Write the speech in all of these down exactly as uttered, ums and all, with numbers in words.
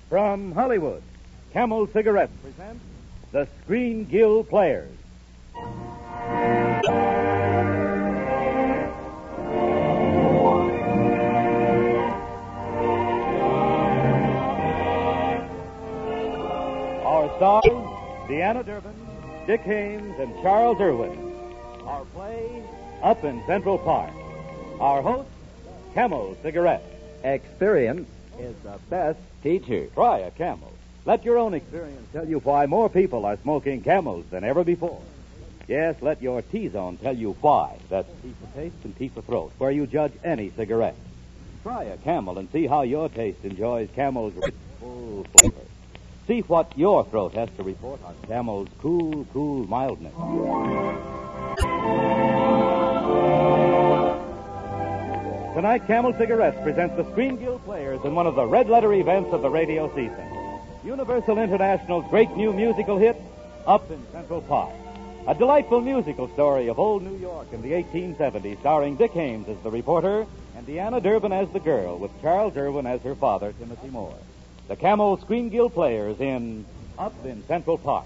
From Hollywood, Camel Cigarettes presents the Screen Guild Players. Our stars, Deanna Durbin, Dick Haymes, and Charles Irwin. Our play, Up in Central Park. Our host, Camel Cigarettes. Experience is the best teacher. Try a Camel. Let your own experience tell you why more people are smoking Camels than ever before. Yes, let your T-Zone tell you why. That's T for taste and T for throat, where you judge any cigarette. Try a Camel and see how your taste enjoys Camel's rich, full flavor. See what your throat has to report on Camel's cool, cool mildness. Tonight, Camel Cigarettes presents the Screen Guild Players in one of the red-letter events of the radio season. Universal International's great new musical hit, Up in Central Park. A delightful musical story of old New York in the eighteen seventies, starring Dick Haymes as the reporter and Deanna Durbin as the girl, with Charles Irwin as her father, Timothy Moore. The Camel Screen Guild Players in Up in Central Park.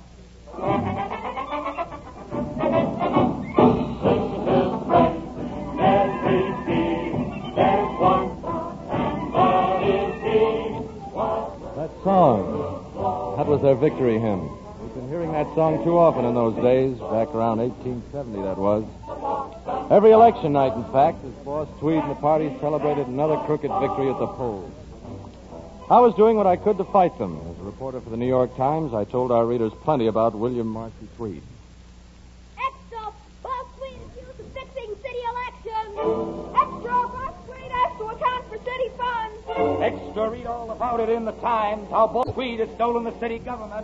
That song, that was their victory hymn. We've been hearing that song too often in those days, back around eighteen seventy that was. Every election night, in fact, as Boss Tweed and the party celebrated another crooked victory at the polls. I was doing what I could to fight them. As a reporter for the New York Times, I told our readers plenty about William Marcy Tweed. Extra, Boss Tweed accused of fixing city elections. Extra, Boss Tweed has to account for city funds. Extra, read all about it in the Times, how Boss Tweed has stolen the city government.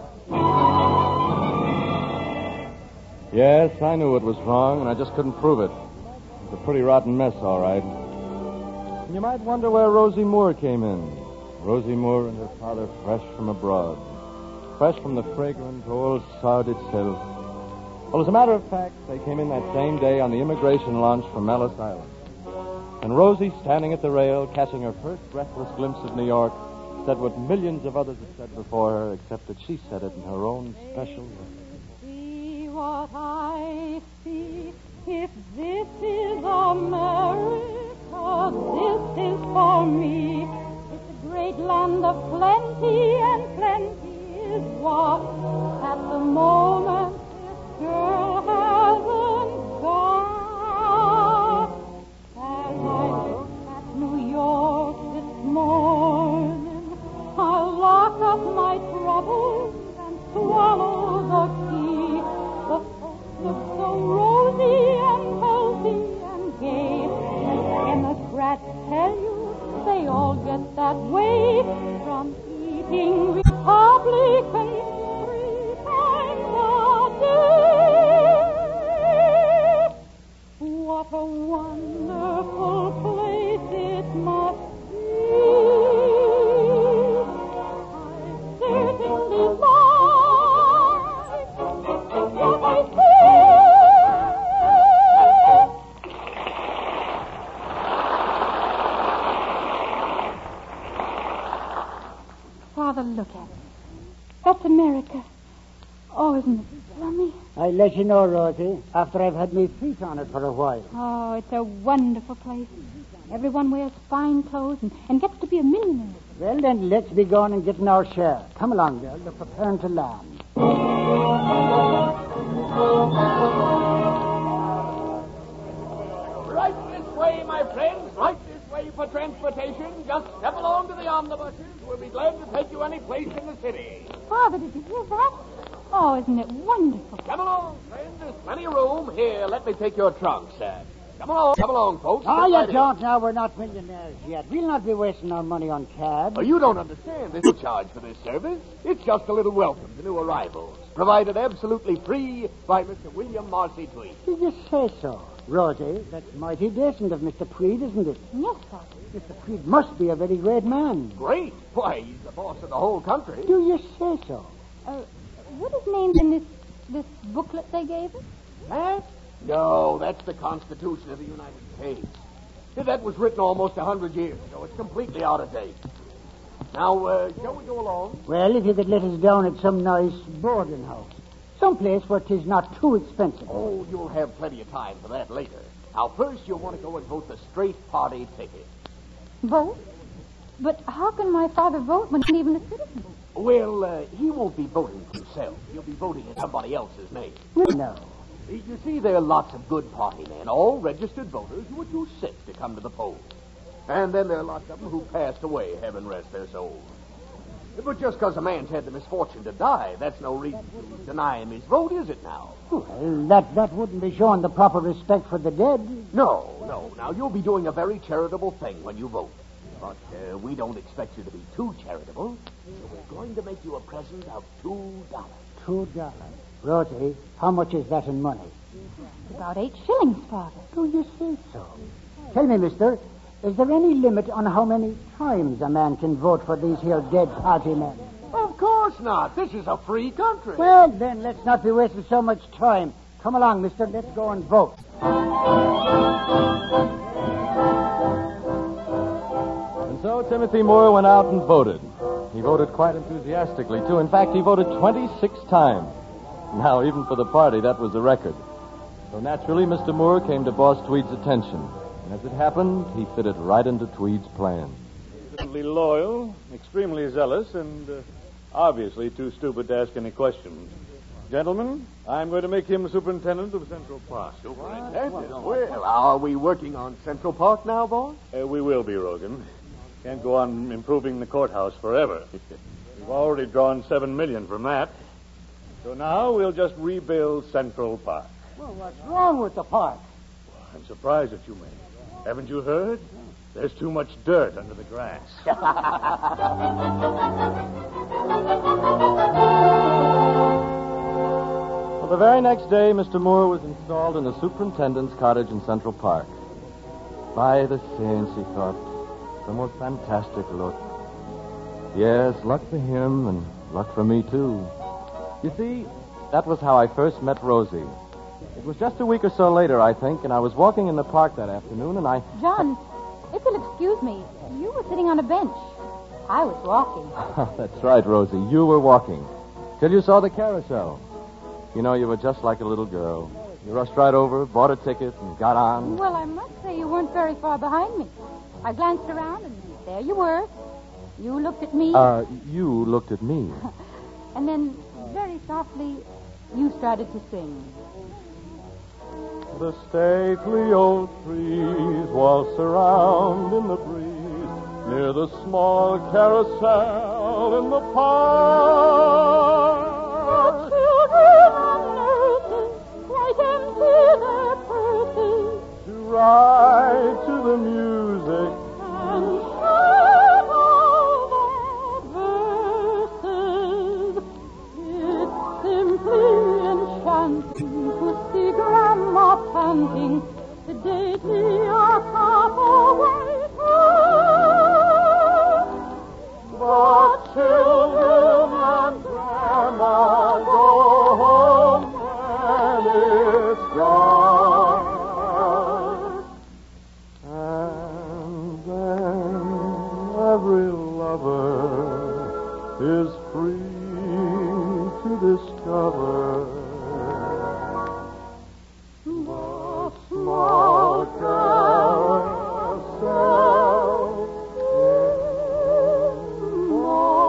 Yes, I knew it was wrong, and I just couldn't prove it. It was a pretty rotten mess, all right. And you might wonder where Rosie Moore came in. Rosie Moore and her father fresh from abroad. Fresh from the fragrant old South itself. Well, as a matter of fact, they came in that same day on the immigration launch from Ellis Island. And Rosie, standing at the rail, catching her first breathless glimpse of New York, said what millions of others had said before her, except that she said it in her own special way. See what I see. If this is America, this is for me. Great land of plenty, and plenty is what at the moment this girl hasn't got. As I look at New York this morning, I'll lock up my troubles and swallow the key. The folks look so rosy and healthy and gay, and Democrats tell you they all get that way from eating Republicans three times a day. What a wonderful place it must be. I certainly like what I see. Father, look at it. That's America. Oh, isn't it slummy? I'll let you know, Rosie, after I've had my feet on it for a while. Oh, it's a wonderful place. Everyone wears fine clothes and, and gets to be a millionaire. Well, then, let's be going and getting our share. Come along, girl. We're preparing to land. Right this way, my friends. Right this way for transportation. Just step along to the omnibuses. We'll be glad to take you any place in the city. Father, did you hear that? Oh, isn't it wonderful? Come along, friends. There's plenty of room. Here, let me take your trunk, sir. Come along, come along, folks. Oh, Sit you right don't in. now. We're not millionaires yet. We'll not be wasting our money on cabs. Oh, you don't understand. There's no charge for this service. It's just a little welcome to new arrivals, provided absolutely free by Mister William Marcy Tweed. Did you say so? Rosie, that's mighty decent of Mister Tweed, isn't it? Yes, Father. Mister Tweed must be a very great man. Great. Why, he's the boss of the whole country. Do you say so? Uh, what is named in this this booklet they gave us? Huh? No, that's the Constitution of the United States. That was written almost a hundred years ago. It's completely out of date. Now, uh, shall we go along? Well, if you could let us down at some nice boarding house. Some place where 'tis not too expensive. Oh, you'll have plenty of time for that later. Now, first, you'll want to go and vote the straight party ticket. Vote? But how can my father vote when he's not even a citizen? Well, uh, he won't be voting himself. He'll be voting in somebody else's name. No. You see, there are lots of good party men, all registered voters who are too sick to come to the polls. And then there are lots of them who passed away, heaven rest their souls. But just because a man's had the misfortune to die, that's no reason to deny him his vote, is it now? Well, that, that wouldn't be showing the proper respect for the dead. No, no. Now, you'll be doing a very charitable thing when you vote. But uh, we don't expect you to be too charitable. So we're going to make you a present of two dollars. Two dollars. Rosie, how much is that in money? About eight shillings, Father. Do you say so? Tell me, mister, is there any limit on how many times a man can vote for these here dead party men? Of course not. This is a free country. Well, then, let's not be wasting so much time. Come along, mister. Let's go and vote. And so Timothy Moore went out and voted. He voted quite enthusiastically, too. In fact, he voted twenty-six times. Now, even for the party, that was a record. So naturally, Mister Moore came to Boss Tweed's attention. And as it happened, he fitted right into Tweed's plan. Extremely loyal, extremely zealous, and uh, obviously too stupid to ask any questions. Gentlemen, I'm going to make him superintendent of Central Park. Superintendent? Well, are we working on Central Park now, boss? Uh, we will be, Rogan. Can't go on improving the courthouse forever. We've already drawn seven million from that. So now we'll just rebuild Central Park. Well, what's wrong with the park? I'm surprised at you men. Haven't you heard? There's too much dirt under the grass. Well, the very next day, Mister Moore was installed in the superintendent's cottage in Central Park. By the saints, he thought, the most fantastic look. Yes, luck for him and luck for me, too. You see, that was how I first met Rosie. It was just a week or so later, I think, and I was walking in the park that afternoon, and I... John, if you'll excuse me, you were sitting on a bench. I was walking. That's right, Rosie. You were walking. Till you saw the carousel. You know, you were just like a little girl. You rushed right over, bought a ticket, and got on. Well, I must say you weren't very far behind me. I glanced around, and there you were. You looked at me. Uh, you looked at me. And then, very softly, you started to sing. The stately old trees waltz around in the breeze near the small carousel in the park. The children and nurses, bright and their purses, To ride to the music and shout all their verses. It's simply enchanting to see Grandma panting, the dainty our Papa waiting. The children and Grandma go home when it's dark. And then every lover is free to discover the small carousel in the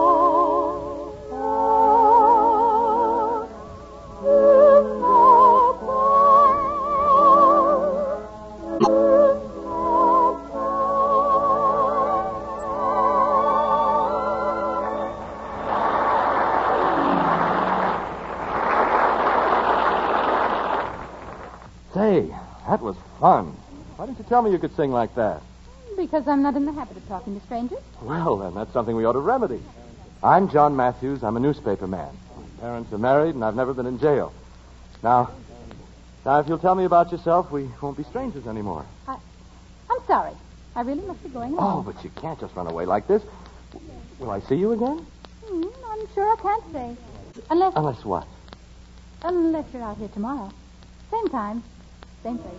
Say, that was fun. Why didn't you tell me you could sing like that? Because I'm not in the habit of talking to strangers. Well, then, that's something we ought to remedy. I'm John Matthews. I'm a newspaper man. My parents are married, and I've never been in jail. Now, now, if you'll tell me about yourself, we won't be strangers anymore. I, I'm sorry. I really must be going Oh, along. but you can't just run away like this. Will I see you again? Hmm, I'm sure I can't say. Unless, Unless what? unless you're out here tomorrow. Same time, same place.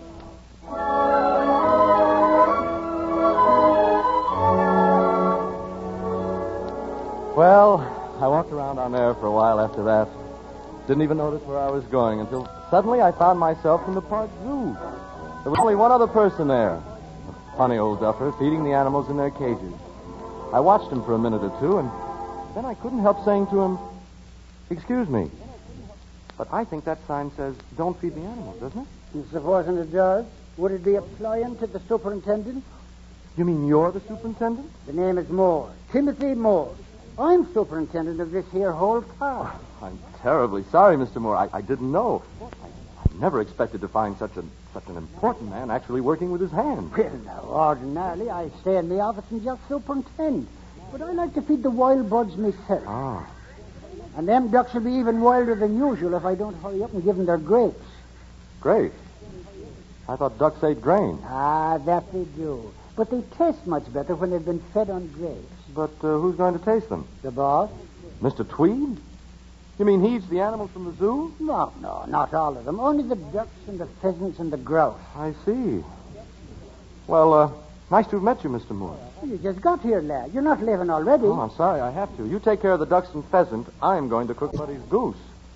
Well, I walked around on there for a while after that. Didn't even notice where I was going until suddenly I found myself in the park zoo. There was only one other person there. A funny old duffer feeding the animals in their cages. I watched him for a minute or two, and then I couldn't help saying to him, "Excuse me, but I think that sign says don't feed the animals, doesn't it?" And supposing it does, would it be applying to the superintendent? You mean you're the superintendent? The name is Moore. Timothy Moore. I'm superintendent of this here whole park. I'm terribly sorry, Mister Moore. I, I didn't know. I, I never expected to find such an such an important man actually working with his hands. Well, now, ordinarily, I stay in the office and just superintend. But I like to feed the wild birds myself. Ah. And them ducks will be even wilder than usual if I don't hurry up and give them their grapes. Grapes? I thought ducks ate grain. Ah, that they do. But they taste much better when they've been fed on grapes. But uh, who's going to taste them? The boss? Mister Tweed? You mean he eats the animals from the zoo? No, no, not all of them. Only the ducks and the pheasants and the grouse. I see. Well, uh, nice to have met you, Mister Moore. You just got here, lad. You're not leaving already. Oh, I'm sorry. I have to. You take care of the ducks and pheasant. I'm going to cook Buddy's goose.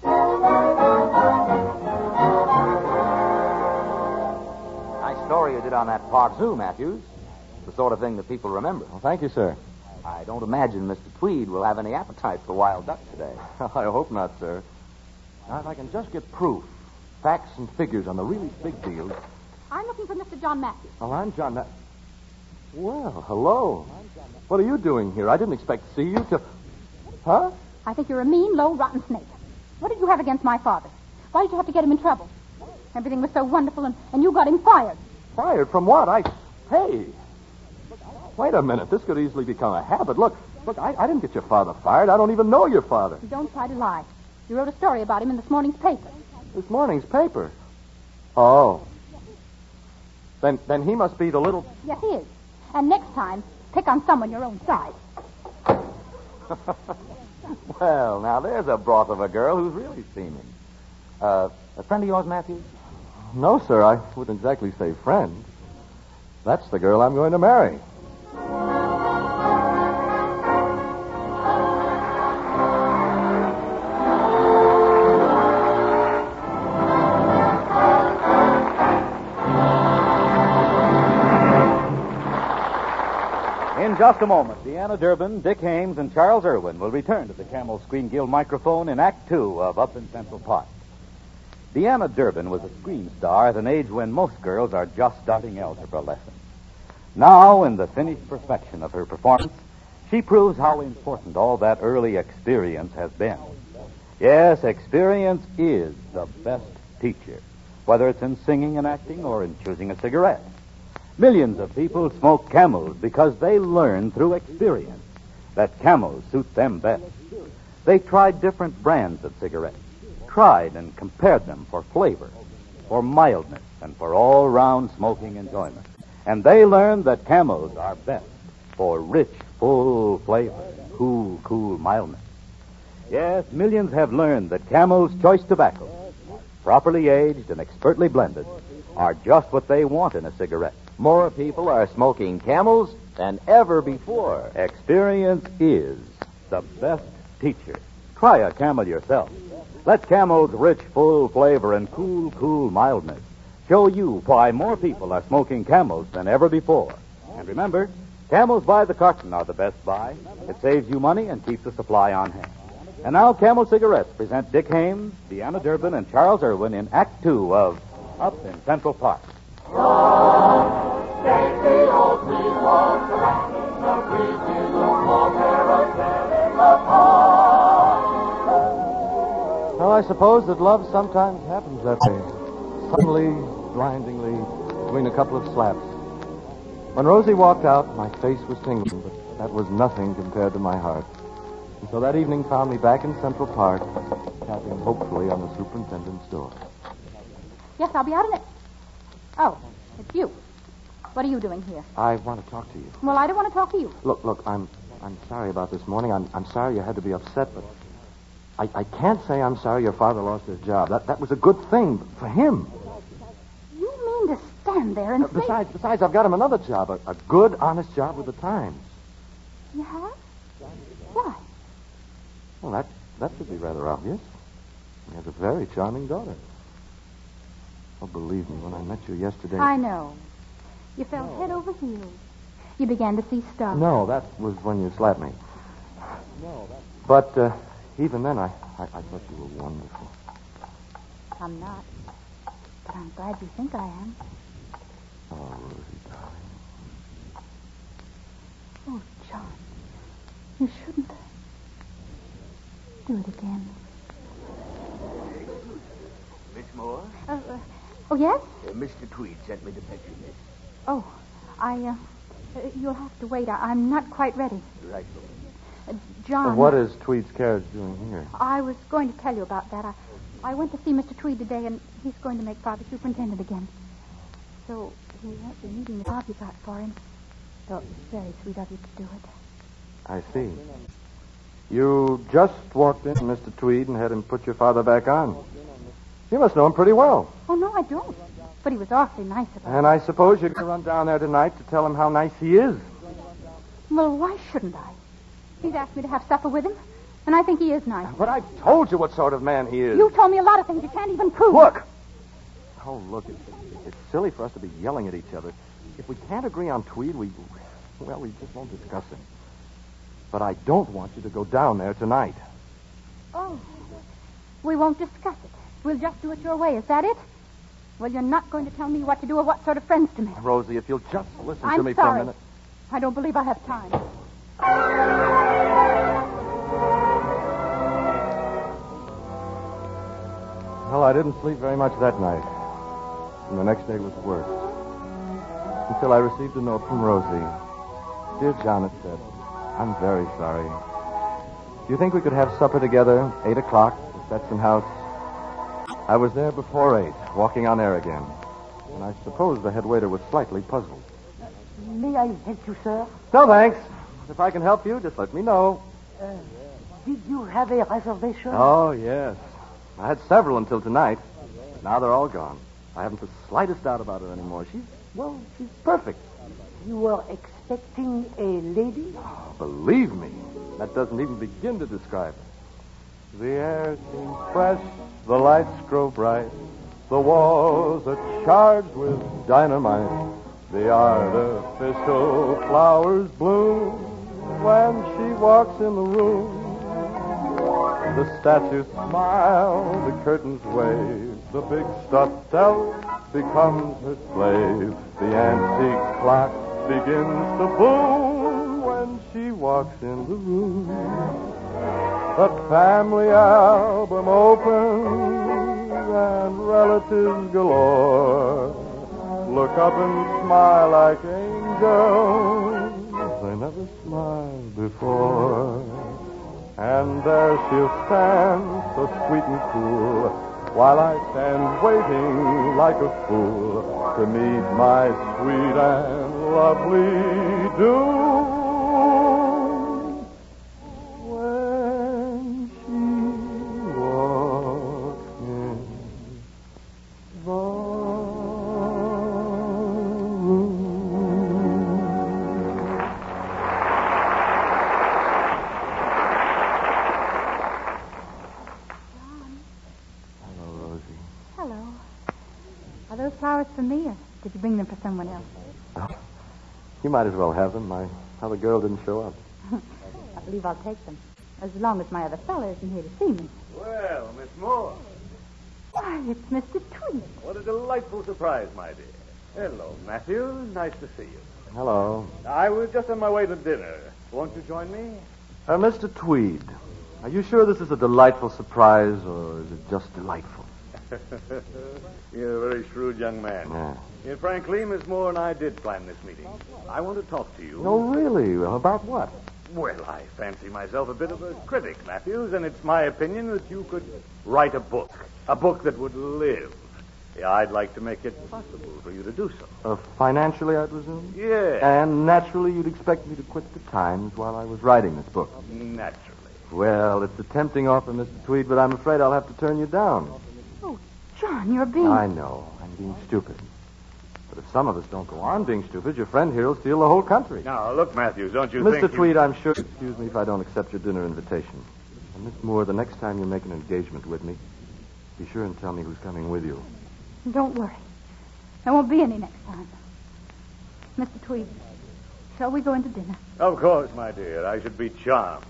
Nice story you did on that park zoo, Matthews. The sort of thing that people remember. Well, thank you, sir. I don't imagine Mister Tweed will have any appetite for wild ducks today. I hope not, sir. Now, if I can just get proof, facts and figures on the really big deals. I'm looking for Mister John Matthews. Oh, I'm John. Ma- well, hello. What are you doing here? I didn't expect to see you till... Huh? I think you're a mean, low, rotten snake. What did you have against my father? Why did you have to get him in trouble? Everything was so wonderful, and, and you got him fired. Fired from what? I... Hey... Wait a minute. This could easily become a habit. Look, look, I, I didn't get your father fired. I don't even know your father. Don't try to lie. You wrote a story about him in this morning's paper. This morning's paper? Oh. Then then he must be the little... Yes, he is. And next time, pick on someone your own size. Well, now there's a broth of a girl who's really steaming. Uh, a friend of yours, Matthews? No, sir, I wouldn't exactly say friend. That's the girl I'm going to marry. In just a moment, Deanna Durbin, Dick Haymes, and Charles Irwin will return to the Camel Screen Guild microphone in Act Two of Up in Central Park. Deanna Durbin was a screen star at an age when most girls are just starting algebra lessons. Now, in the finished perfection of her performance, she proves how important all that early experience has been. Yes, experience is the best teacher, whether it's in singing and acting or in choosing a cigarette. Millions of people smoke Camels because they learn through experience that Camels suit them best. They tried different brands of cigarettes, tried and compared them for flavor, for mildness, and for all-round smoking enjoyment. And they learned that Camels are best for rich, full flavor, cool, cool mildness. Yes, millions have learned that Camel's choice tobacco, properly aged and expertly blended, are just what they want in a cigarette. More people are smoking Camels than ever before. Experience is the best teacher. Try a Camel yourself. Let Camel's rich, full flavor and cool, cool mildness show you why more people are smoking Camels than ever before. And remember, Camels by the carton are the best buy. It saves you money and keeps the supply on hand. And now Camel Cigarettes present Dick Haymes, Deanna Durbin, and Charles Irwin in Act Two of Up in Central Park. Well, I suppose that love sometimes happens that way. Suddenly, blindingly, between a couple of slaps. When Rosie walked out, my face was tingling, but that was nothing compared to my heart. And so that evening found me back in Central Park, tapping hopefully on the superintendent's door. Yes, I'll be out in it. Oh, it's you. What are you doing here? I want to talk to you. Well, I don't want to talk to you. Look, look, I'm I'm sorry about this morning. I'm I'm sorry you had to be upset, but I, I can't say I'm sorry your father lost his job. That that was a good thing for him. You mean to stand there and Uh, say... besides, besides, I've got him another job, a, a good, honest job with the Times. You have? Why? Well, that, that should be rather obvious. He has a very charming daughter. Oh, believe me, when I met you yesterday... I know. You fell no. head over heels. You began to see stars. No, that was when you slapped me. No, that... But uh, even then, I, I, I thought you were wonderful. I'm not. But I'm glad you think I am. Oh, Rosie, darling. Oh, John. You shouldn't. Do it again. Miss Moore? Uh, uh, oh, yes? Uh, Mister Tweed sent me to fetch you, miss. Oh, I, uh, uh, you'll have to wait. I, I'm not quite ready. Right, uh, John. Well, what is Tweed's carriage doing here? I was going to tell you about that. I, I went to see Mister Tweed today, and he's going to make Father superintendent again. So he won't be needing the job you got for him. So it's very sweet of you to do it. I see. You just walked in, Mister Tweed, and had him put your father back on. You must know him pretty well. Oh, no, I don't. But he was awfully nice about it. And I suppose you're going to run down there tonight to tell him how nice he is. Well, why shouldn't I? He's asked me to have supper with him, and I think he is nice. But I've told you what sort of man he is. You told me a lot of things you can't even prove. Look! Oh, look, it's, it's silly for us to be yelling at each other. If we can't agree on Tweed, we, well, we just won't discuss him. But I don't want you to go down there tonight. Oh, we won't discuss it. We'll just do it your way. Is that it? Well, you're not going to tell me what to do or what sort of friends to make. Rosie, if you'll just listen I'm to me sorry. for a minute. I don't believe I have time. Well, I didn't sleep very much that night. And the next day was worse. Until I received a note from Rosie. Dear John, it said, I'm very sorry. Do you think we could have supper together, eight o'clock, at Betson House? I was there before eight, walking on air again. And I suppose the head waiter was slightly puzzled. Uh, may I help you, sir? No, thanks. If I can help you, just let me know. Uh, did you have a reservation? Oh, yes. I had several until tonight. Now they're all gone. I haven't the slightest doubt about her anymore. She's, well, she's perfect. You were expecting a lady? Oh, believe me, that doesn't even begin to describe her. The air seems fresh, the lights grow bright, the walls are charged with dynamite. The artificial flowers bloom when she walks in the room. The statues smile, the curtains wave, the big stuffed elf becomes her slave. The antique clock begins to boom when she walks in the room. The family album opens and relatives galore look up and smile like angels. They never smiled before. And there she'll stand, so sweet and cool, while I stand waiting like a fool to meet my sweet and lovely doom. When she walks in the room. Are those flowers for me, or did you bring them for someone else? Oh, you might as well have them. My other girl didn't show up. I believe I'll take them, as long as my other fellow isn't here to see me. Well, Miss Moore. Why, it's Mister Tweed. What a delightful surprise, my dear. Hello, Matthew. Nice to see you. Hello. I was just on my way to dinner. Won't you join me? Uh, Mister Tweed, are you sure this is a delightful surprise, or is it just delightful? You're a very shrewd young man. Yeah. Yeah, frankly, Miss Moore and I did plan this meeting. I want to talk to you. No, really? About what? Well, I fancy myself a bit of a critic, Matthews, and it's my opinion that you could write a book. A book that would live. Yeah, I'd like to make it possible for you to do so. Uh, financially, I presume? Yeah. And naturally, you'd expect me to quit the Times while I was writing this book. Naturally. Well, it's a tempting offer, Mister Tweed, but I'm afraid I'll have to turn you down. Oh, John, you're being... I know. I'm being stupid. But if some of us don't go on being stupid, your friend here will steal the whole country. Now, look, Matthews, don't you Mister think... Tweed, you... I'm sure... Excuse me if I don't accept your dinner invitation. And Miss Moore, the next time you make an engagement with me, be sure and tell me who's coming with you. Don't worry. There won't be any next time. Mister Tweed, shall we go into dinner? Of course, my dear. I should be charmed.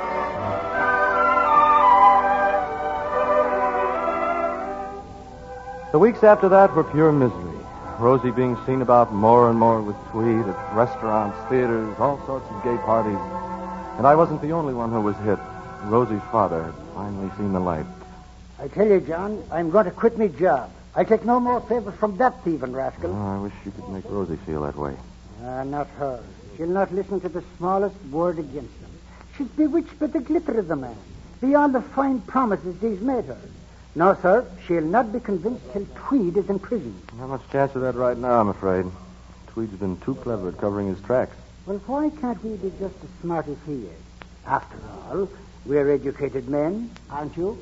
The weeks after that were pure misery. Rosie being seen about more and more with Tweed at restaurants, theaters, all sorts of gay parties. And I wasn't the only one who was hit. Rosie's father had finally seen the light. I tell you, John, I'm going to quit my job. I take no more favors from that thieving rascal. Oh, I wish you could make Rosie feel that way. Ah, not her. She'll not listen to the smallest word against him. She's bewitched by the glitter of the man, beyond the fine promises he's made her. No, sir, she'll not be convinced till Tweed is in prison. Not much chance of that right now, I'm afraid. Tweed's been too clever at covering his tracks. Well, why can't we be just as smart as he is? After all, we're educated men, aren't you?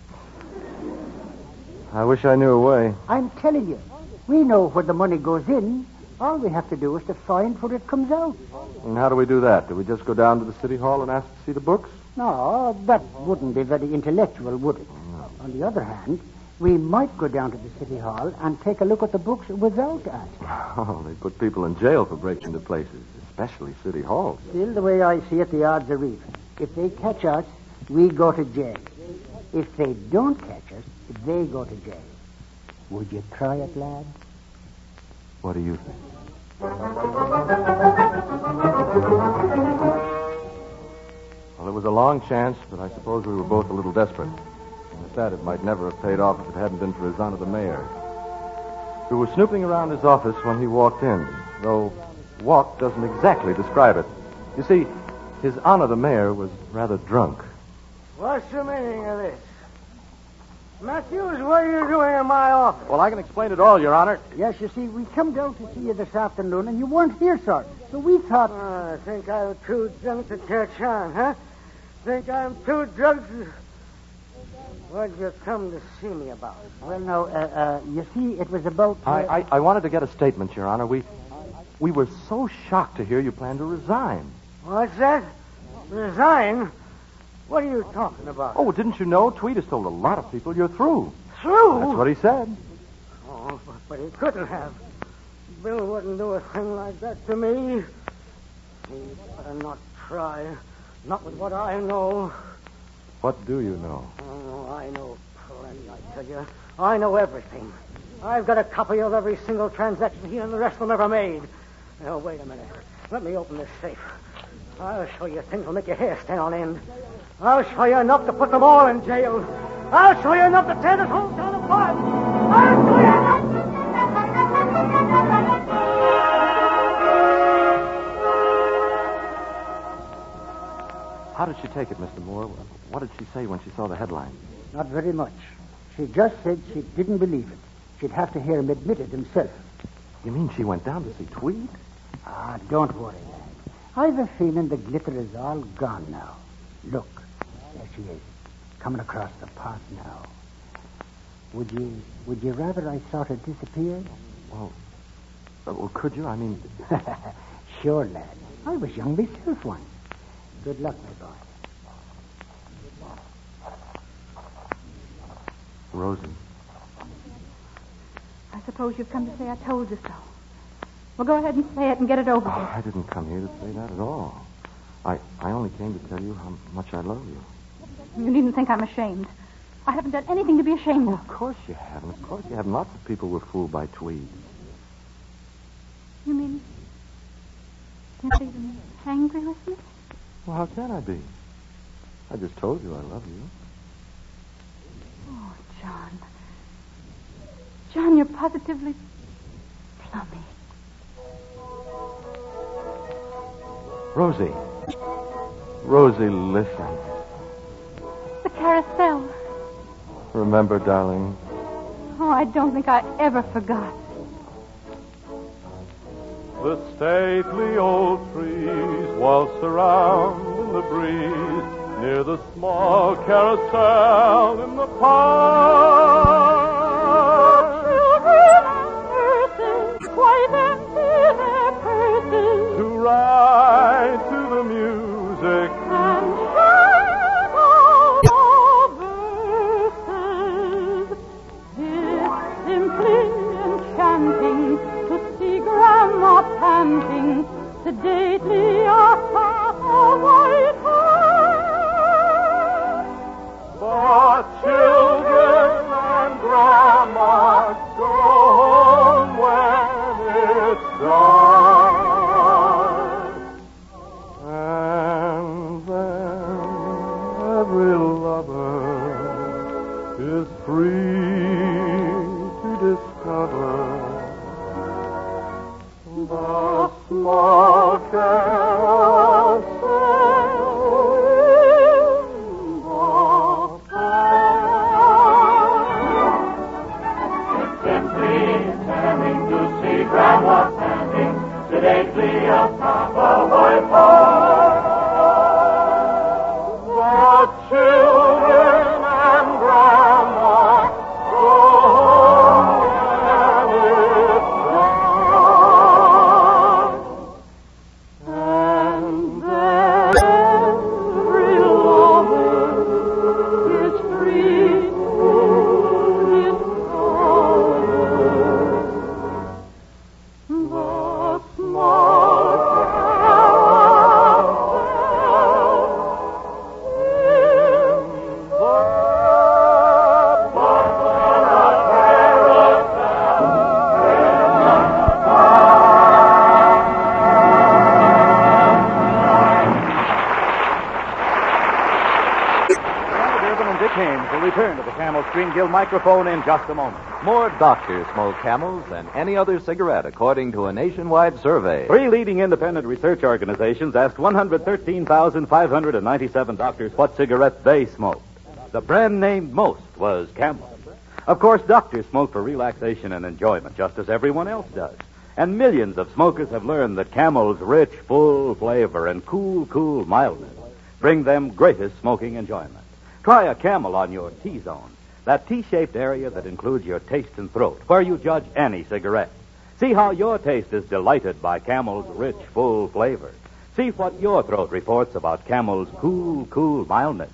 I wish I knew a way. I'm telling you, we know where the money goes in. All we have to do is to find where it comes out. And how do we do that? Do we just go down to the city hall and ask to see the books? No, that wouldn't be very intellectual, would it? No. On the other hand, we might go down to the city hall and take a look at the books without asking. Oh, they put people in jail for breaking into places, especially city halls. Still, the way I see it, the odds are even. If they catch us, we go to jail. If they don't catch us, they go to jail. Would you try it, lad? What do you think? Well, it was a long chance, but I suppose we were both a little desperate. At that, it might never have paid off if it hadn't been for his honor the mayor. We were snooping around his office when he walked in, though walk doesn't exactly describe it. You see, his honor the mayor was rather drunk. What's the meaning of this? Matthews, what are you doing in my office? Well, I can explain it all, Your Honor. Yes, you see, we come down to see you this afternoon, and you weren't here, sir. So we thought... Oh, I think I'm too drunk to catch on, huh? Think I'm too drunk to... What'd you come to see me about? Well, no, uh, uh, you see, it was about... Uh... I, I, I wanted to get a statement, Your Honor. We, we were so shocked to hear you plan to resign. What's that? Resign? What are you talking about? Oh, didn't you know? Tweed has told a lot of people you're through. Through? That's what he said. Oh, but, but he couldn't have. Bill wouldn't do a thing like that to me. He better not try. Not with what I know. What do you know? Oh, I know plenty, I tell you. I know everything. I've got a copy of every single transaction he and the rest of them ever made. Now, wait a minute. Let me open this safe. I'll show you things that'll make your hair stand on end. I'll show you enough to put them all in jail. I'll show you enough to tear this whole town apart. I'll show you enough. How did she take it, Mister Moore? What did she say when she saw the headline? Not very much. She just said she didn't believe it. She'd have to hear him admit it himself. You mean she went down to see Tweed? Ah, don't worry, lad. I've a feeling the glitter is all gone now. Look, there she is, coming across the park now. Would you, would you rather I saw her disappear? Well, uh, well, could you? I mean... Sure, lad. I was young myself once. Good luck, my boy. Rosie. I suppose you've come to say I told you so. Well, go ahead and say it and get it over Oh, with. I didn't come here to say that at all. I, I only came to tell you how much I love you. You needn't think I'm ashamed. I haven't done anything to be ashamed Oh, of. of course you haven't. Of course you haven't. Lots of people were fooled by Tweed. You mean you're not even angry with me? Well, how can I be? I just told you I love you. Oh, John. John, you're positively plummy. Rosie. Rosie, listen. The carousel. Remember, darling? Oh, I don't think I ever forgot. The stately old trees waltz around in the breeze near the small carousel in the park. Children and nurses quite empty their purses to ride to the music and shadows every lover is free to discover the small carousel in the past. Simply standing to see Grandma standing sedately atop a white horse. The children and Grandma go home and it's dark. And then every lover is free to discover the small return to the Camel Screen Guild microphone in just a moment. More doctors smoke Camels than any other cigarette, according to a nationwide survey. Three leading independent research organizations asked one hundred thirteen thousand five hundred ninety-seven doctors what cigarettes they smoked. The brand named most was Camel. Of course, doctors smoke for relaxation and enjoyment, just as everyone else does. And millions of smokers have learned that Camel's rich, full flavor and cool, cool mildness bring them greatest smoking enjoyment. Try a Camel on your T-zone, that T-shaped area that includes your taste and throat, where you judge any cigarette. See how your taste is delighted by Camel's rich, full flavor. See what your throat reports about Camel's cool, cool mildness.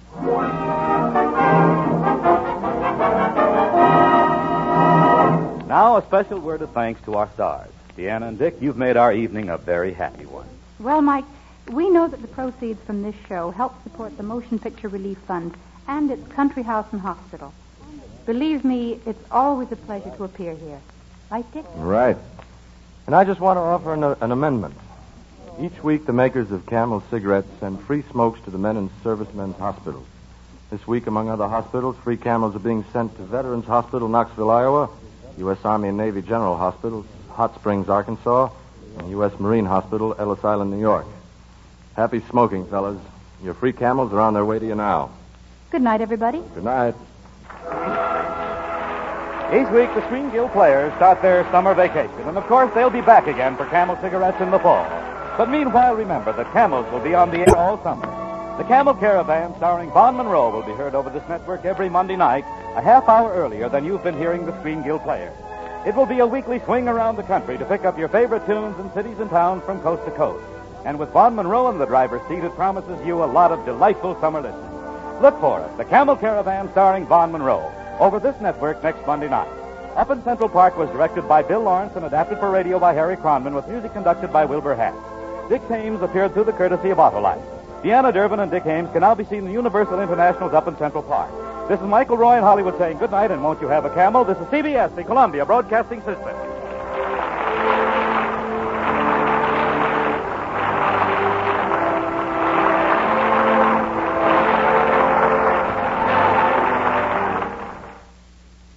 Now, a special word of thanks to our stars. Deanna and Dick, you've made our evening a very happy one. Well, Mike, we know that the proceeds from this show help support the Motion Picture Relief Fund and its country house and hospital. Believe me, it's always a pleasure to appear here. Right, Dick? Right. And I just want to offer an, an amendment. Each week, the makers of Camel cigarettes send free smokes to the men and servicemen's hospitals. This week, among other hospitals, free Camels are being sent to Veterans Hospital, Knoxville, Iowa, U S Army and Navy General Hospital, Hot Springs, Arkansas, and U S Marine Hospital, Ellis Island, New York. Happy smoking, fellas. Your free Camels are on their way to you now. Good night, everybody. Good night. Each week, the Screen Guild players start their summer vacation, and of course, they'll be back again for Camel cigarettes in the fall. But meanwhile, remember that Camels will be on the air all summer. The Camel Caravan, starring Vaughn Monroe, will be heard over this network every Monday night, a half hour earlier than you've been hearing the Screen Guild players. It will be a weekly swing around the country to pick up your favorite tunes in cities and towns from coast to coast. And with Vaughn Monroe in the driver's seat, it promises you a lot of delightful summer listening. Look for it, the Camel Caravan starring Vaughn Monroe, over this network next Monday night. Up in Central Park was directed by Bill Lawrence and adapted for radio by Harry Cronman, with music conducted by Wilbur Hatch. Dick Hames appeared through the courtesy of Autolite. Deanna Durbin and Dick Hames can now be seen in Universal International's up in Central Park. This is Michael Roy in Hollywood saying good night, and won't you have a Camel? This is C B S, the Columbia Broadcasting System.